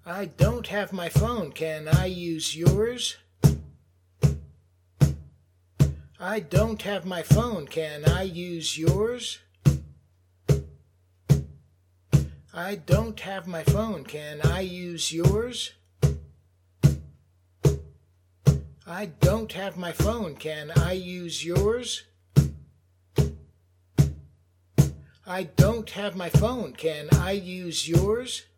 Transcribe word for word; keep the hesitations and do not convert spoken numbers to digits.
I don't have my phone. Can I use yours? I don't have my phone. Can I use yours? I don't have my phone. Can I use yours? I don't have my phone. Can I use yours? I don't have my phone. Can I use yours?